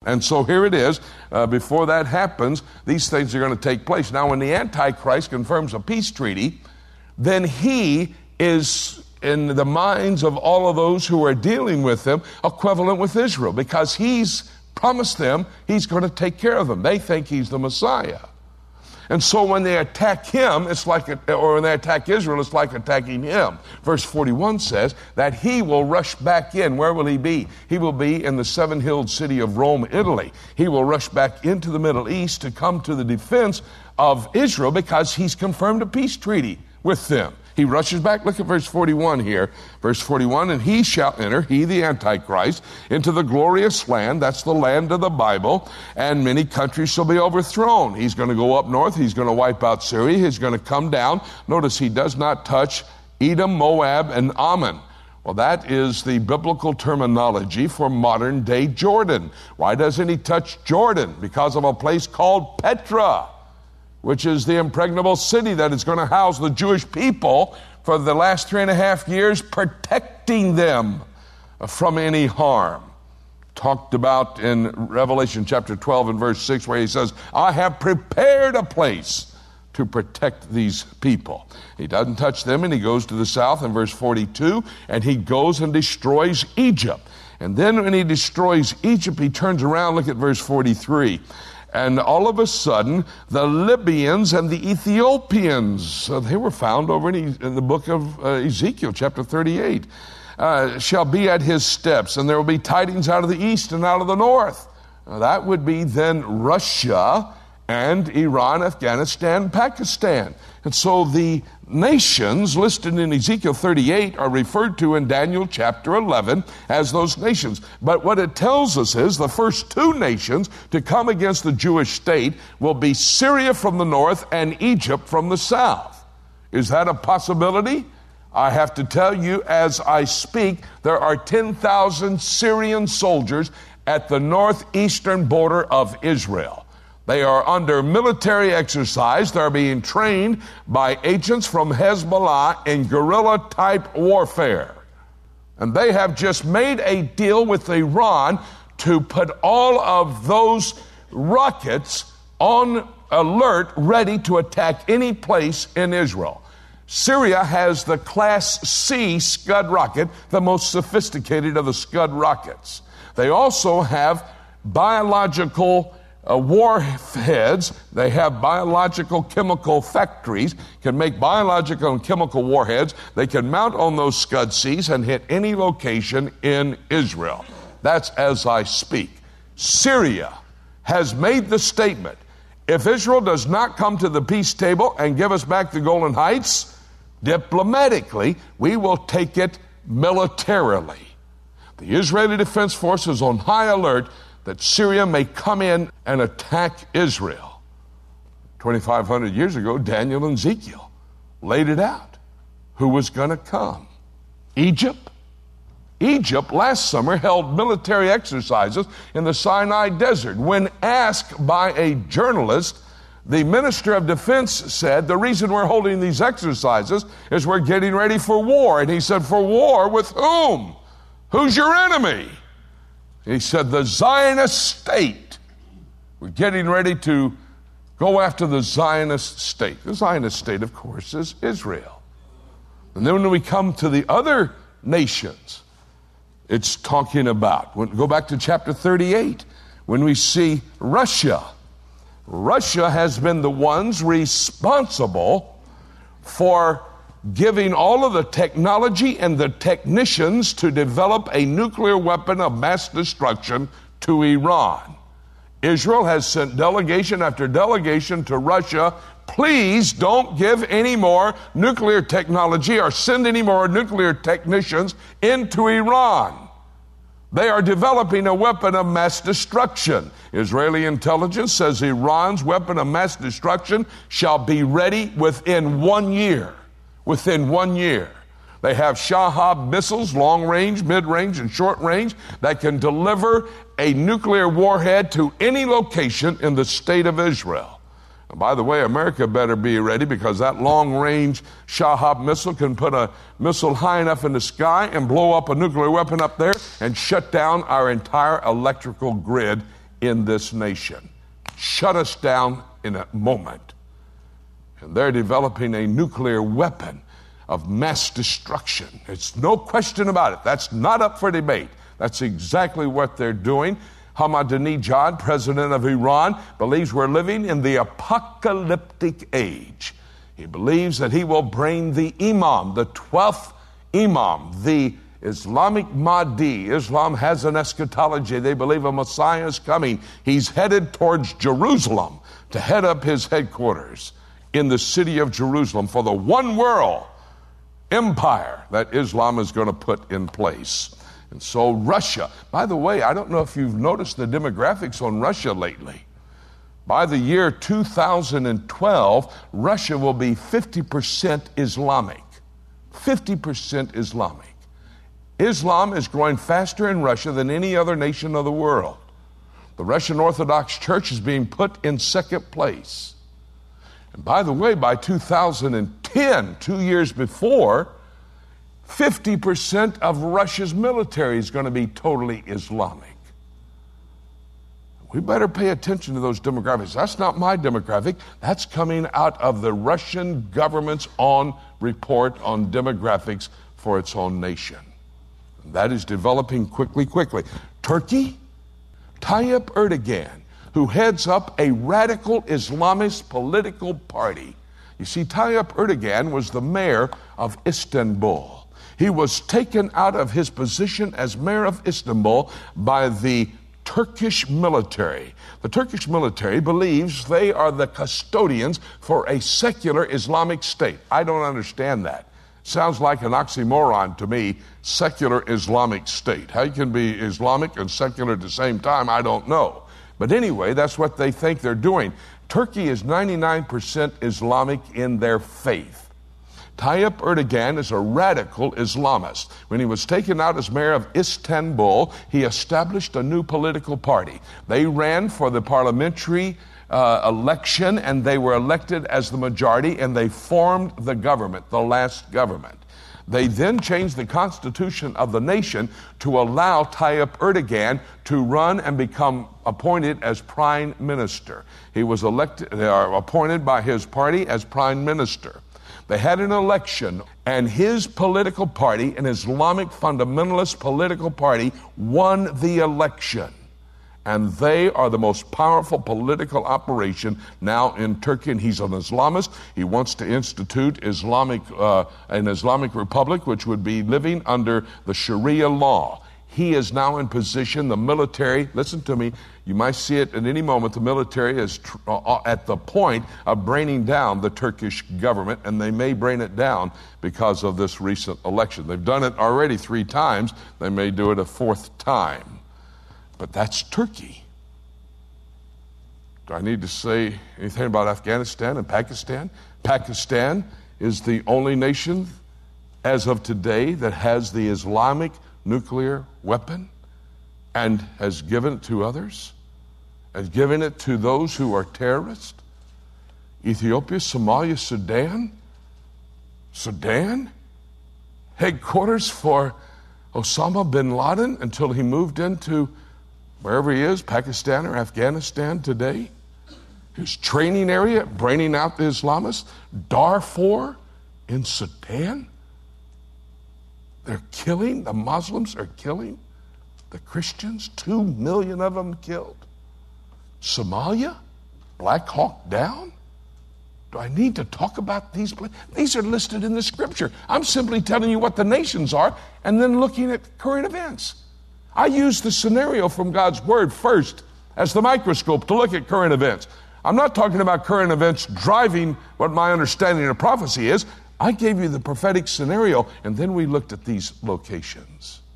And so here it is. Before that happens, these things are going to take place. Now, when the Antichrist confirms a peace treaty, then he is, in the minds of all of those who are dealing with him, equivalent with Israel, because he's promised them he's going to take care of them. They think he's the Messiah. And so when they attack him, or when they attack Israel, it's like attacking him. Verse 41 says that he will rush back in. Where will he be? He will be in the seven-hilled city of Rome, Italy. He will rush back into the Middle East to come to the defense of Israel because he's confirmed a peace treaty with them. He rushes back. Look at verse 41 here. Verse 41, and he shall enter, he the Antichrist, into the glorious land. That's the land of the Bible. And many countries shall be overthrown. He's going to go up north. He's going to wipe out Syria. He's going to come down. Notice he does not touch Edom, Moab, and Ammon. Well, that is the biblical terminology for modern day Jordan. Why doesn't he touch Jordan? Because of a place called Petra, which is the impregnable city that is going to house the Jewish people for the last 3.5 years, protecting them from any harm. Talked about in Revelation chapter 12 and verse 6, where he says, I have prepared a place to protect these people. He doesn't touch them, and he goes to the south in verse 42, and he goes and destroys Egypt. And then when he destroys Egypt, he turns around. Look at verse 43. And all of a sudden, the Libyans and the Ethiopians, they were found over in the book of Ezekiel, chapter 38, shall be at his steps, and there will be tidings out of the east and out of the north. Now, that would be then Russia and Iran, Afghanistan, Pakistan. And so the nations listed in Ezekiel 38 are referred to in Daniel chapter 11 as those nations. But what it tells us is the first two nations to come against the Jewish state will be Syria from the north and Egypt from the south. Is that a possibility? I have to tell you, as I speak, there are 10,000 Syrian soldiers at the northeastern border of Israel. They are under military exercise. They're being trained by agents from Hezbollah in guerrilla-type warfare. And they have just made a deal with Iran to put all of those rockets on alert, ready to attack any place in Israel. Syria has the Class C Scud rocket, the most sophisticated of the Scud rockets. They also have biological warheads. They have biological chemical factories, can make biological and chemical warheads. They can mount on those Scud Cs and hit any location in Israel. That's as I speak. Syria has made the statement, if Israel does not come to the peace table and give us back the Golan Heights, diplomatically, we will take it militarily. The Israeli Defense Force is on high alert that Syria may come in and attack Israel. 2,500 years ago, Daniel and Ezekiel laid it out. Who was going to come? Egypt? Egypt last summer held military exercises in the Sinai Desert. When asked by a journalist, the Minister of Defense said, the reason we're holding these exercises is we're getting ready for war. And he said, for war with whom? Who's your enemy? He said, the Zionist state. We're getting ready to go after the Zionist state. The Zionist state, of course, is Israel. And then when we come to the other nations, it's talking about, go back to chapter 38, when we see Russia. Russia has been the ones responsible for giving all of the technology and the technicians to develop a nuclear weapon of mass destruction to Iran. Israel has sent delegation after delegation to Russia. Please don't give any more nuclear technology or send any more nuclear technicians into Iran. They are developing a weapon of mass destruction. Israeli intelligence says Iran's weapon of mass destruction shall be ready within 1 year. Within 1 year. They have Shahab missiles, long range, mid range, and short range, that can deliver a nuclear warhead to any location in the state of Israel. And by the way, America better be ready, because that long range Shahab missile can put a missile high enough in the sky and blow up a nuclear weapon up there and shut down our entire electrical grid in this nation. Shut us down in a moment. And they're developing a nuclear weapon of mass destruction. It's no question about it. That's not up for debate. That's exactly what they're doing. Ahmadinejad, president of Iran, believes we're living in the apocalyptic age. He believes that he will bring the Imam, the 12th Imam, the Islamic Mahdi. Islam has an eschatology. They believe a Messiah is coming. He's headed towards Jerusalem to head up his headquarters in the city of Jerusalem for the one world empire that Islam is going to put in place. And so Russia, by the way, I don't know if you've noticed the demographics on Russia lately. By the year 2012, Russia will be 50% Islamic. 50% Islamic. Islam is growing faster in Russia than any other nation of the world. The Russian Orthodox Church is being put in second place. And by the way, by 2010, 2 years before, 50% of Russia's military is going to be totally Islamic. We better pay attention to those demographics. That's not my demographic. That's coming out of the Russian government's own report on demographics for its own nation. That is developing quickly. Turkey, Tayyip Erdogan, who heads up a radical Islamist political party. You see, Tayyip Erdogan was the mayor of Istanbul. He was taken out of his position as mayor of Istanbul by the Turkish military. The Turkish military believes they are the custodians for a secular Islamic state. I don't understand that. Sounds like an oxymoron to me, secular Islamic state. How you can be Islamic and secular at the same time, I don't know. But anyway, that's what they think they're doing. Turkey is 99% Islamic in their faith. Tayyip Erdogan is a radical Islamist. When he was taken out as mayor of Istanbul, he established a new political party. They ran for the parliamentary election, and they were elected as the majority, and they formed the government, the last government. They then changed the constitution of the nation to allow Tayyip Erdogan to run and become appointed as prime minister. He was appointed by his party as prime minister. They had an election, and his political party, an Islamic fundamentalist political party, won the election. And they are the most powerful political operation now in Turkey. And he's an Islamist. He wants to institute an Islamic republic, which would be living under the Sharia law. He is now in position. The military, listen to me, you might see it at any moment. The military is at the point of bringing down the Turkish government, and they may bring it down because of this recent election. They've done it already 3 times. They may do it a 4th time. But that's Turkey. Do I need to say anything about Afghanistan and Pakistan? Pakistan is the only nation as of today that has the Islamic nuclear weapon and has given it to others, has given it to those who are terrorists. Ethiopia, Somalia, Sudan, headquarters for Osama bin Laden until he moved into wherever he is, Pakistan or Afghanistan today. His training area, bringing out the Islamists. Darfur in Sudan. They're killing, the Muslims are killing the Christians, 2 million of them killed. Somalia, Black Hawk Down. Do I need to talk about these places? These are listed in the scripture. I'm simply telling you what the nations are and then looking at current events. I use the scenario from God's word first as the microscope to look at current events. I'm not talking about current events driving what my understanding of prophecy is. I gave you the prophetic scenario, and then we looked at these locations.